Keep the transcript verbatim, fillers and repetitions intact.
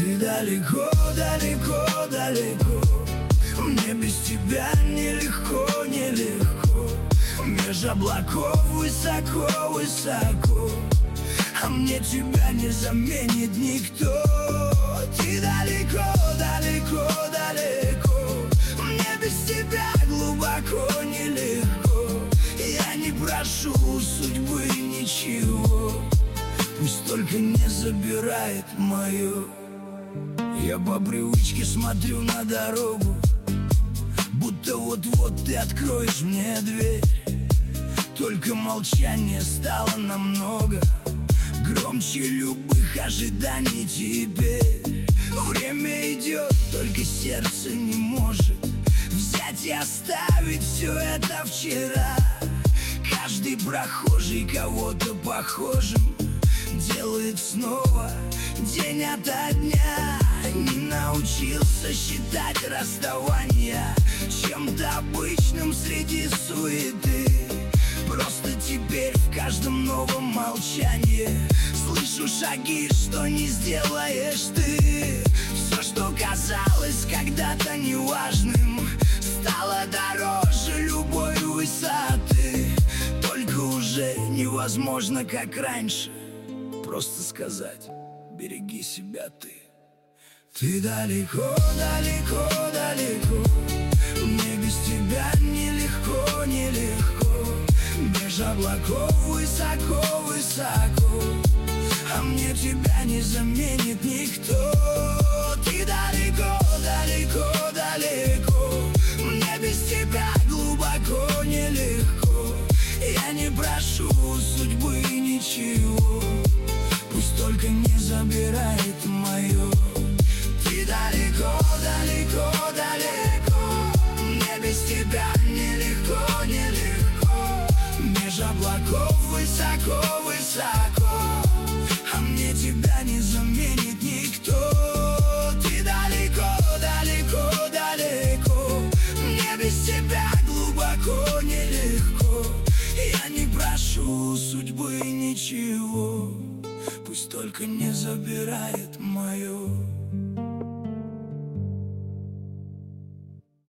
Ты далеко, далеко, далеко. Мне без тебя нелегко, нелегко. Меж облаков высоко, высоко. А мне тебя не заменит никто. Ты далеко, далеко, далеко. Мне без тебя глубоко, нелегко. Я не прошу у судьбы ничего, пусть только не забирает мое. Я по привычке смотрю на дорогу, будто вот-вот ты откроешь мне дверь. Только молчание стало намного громче любых ожиданий теперь. Время идет, только сердце не может взять и оставить все это вчера. Каждый прохожий кого-то похожим делает снова день ото дня. Не научился считать расставания чем-то обычным среди суеты. Просто теперь в каждом новом молчании слышу шаги, что не сделаешь ты. Все, что казалось когда-то неважным, стало дороже любой высоты. Только уже невозможно, как раньше, просто сказать: береги себя ты. Ты далеко, далеко, далеко. Мне без тебя нелегко, нелегко. Меж облаков высоко, высоко. А мне тебя не заменит никто. Ты далеко, далеко, далеко. Мне без тебя глубоко, нелегко. Я не прошу у судьбы ничего, пусть только не забирает мое. Ты далеко, далеко, далеко. Мне без тебя нелегко, нелегко. Меж облаков высоко, высоко. А мне тебя не заменит никто. Ты далеко, далеко, далеко. Мне без тебя глубоко, нелегко. Я не прошу у судьбы ничего, пусть только не забирает мое.